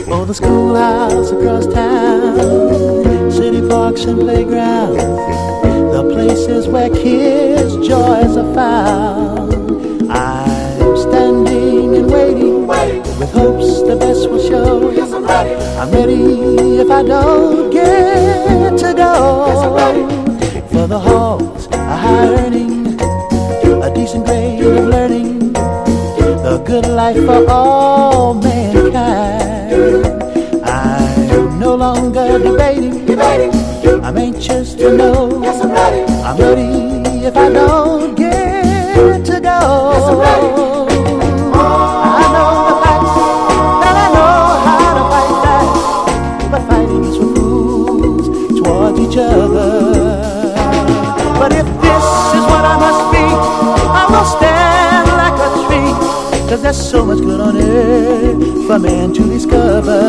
Oh, the schoolhouse across town, city parks and playgrounds, the places where kids' joys are found. I'm standing and waiting, with hopes the best will show. Yes, I'm ready. I'm ready if I don't get to go. Yes, I'm ready. For the halls are high earning, a decent grade of learning, the good life for all mankind. I'm no longer debating. I'm anxious to know. Yes, I'm ready. I'm ready if I don't get to go. Yes, I'm ready. I know the facts, and I know how to fight back, but fighting is for fools towards each other. But if this is what I must be, I will stand like a tree, 'cause there's so much good on earth for man to discover.